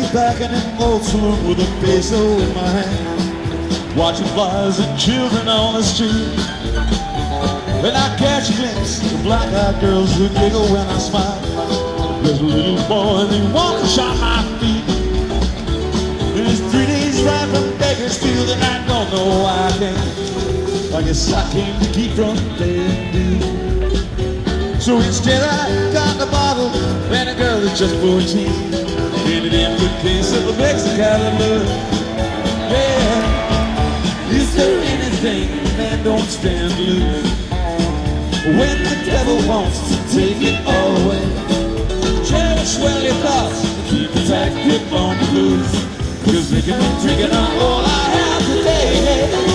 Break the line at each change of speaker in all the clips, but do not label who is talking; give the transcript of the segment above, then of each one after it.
back in an old saloon with a peso in my hand, watching flies and children on the street. And I catch a glimpse of black-eyed girls who giggle when I smile. There's a little boy, they walk and shine my feet. And it's 3 days ride from Bakersfield, and I don't know why I came. I guess I came to keep from playing. So instead I got the bottle, and a girl that's just 14, in an empty case of a Mexican love. Yeah, is there anything man don't stand to lose? When the devil wants to take it all away, cherish well your thoughts and keep a tight grip on the blues, 'cause they can be drinking on all I have today.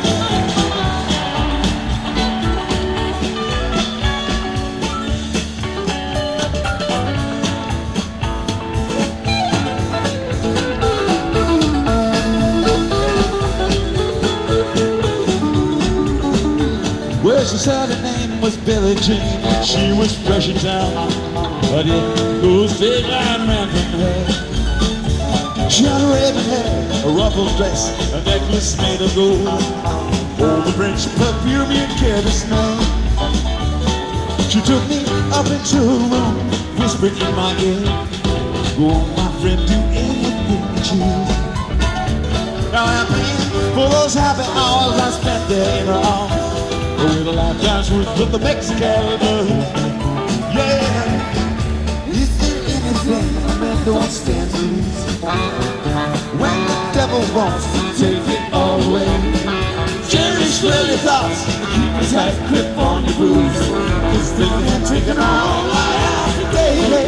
Well, she said her name was Billie Jean. She was fresh in town, but it goes straight line around from her. She had raven hair, a ruffled dress, a necklace made of gold, all the French perfume you care to smell. She took me up into her room, whispering in my ear, "Go on, my friend, do anything you choose." Now I'm paying for those happy hours I spent there in her arms, with a lifetime's worth of the Mexican love. Yeah, is there anything a man don't stand to lose? When the devil wants to take it all away, cherish well your thoughts and keep a tight grip on your blues, 'cause they can't take it all I have today.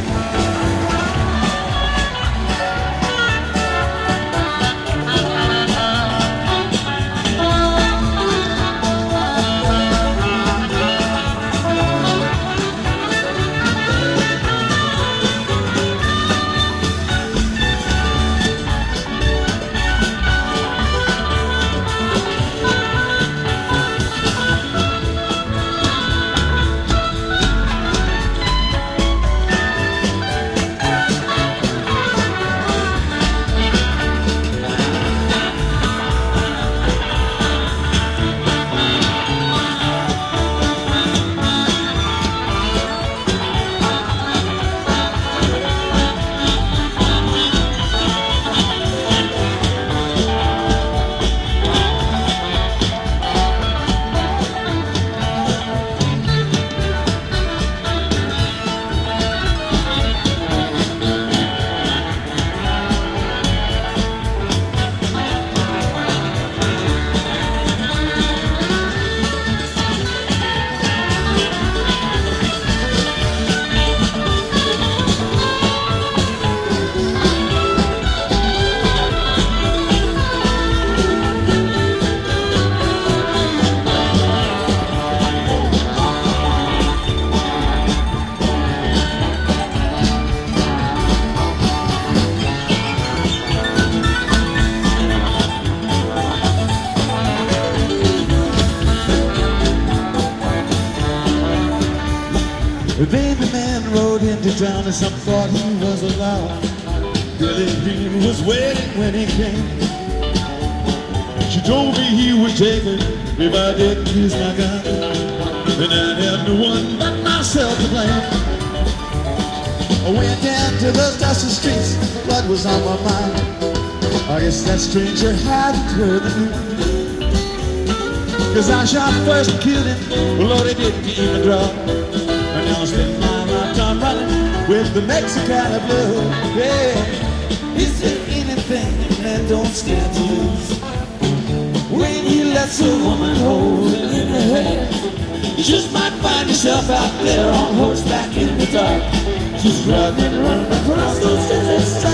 The baby man rode into town and some thought he was alive. Billie Jean was waiting when he came. She told me he would take her if I didn't use my gun, and I'd have no one but myself to blame. I went down to those dusty streets, blood was on my mind. I guess that stranger hadn't heard the news, 'cause I shot first and killed him, well, Lord, he didn't even draw. And now I spend my lifetime running with the Mexican blood. Yeah, is there anything that don't stand to lose? When he lets a woman hold it in her hand, you just might find yourself out there on horseback in the dark, just running across those desert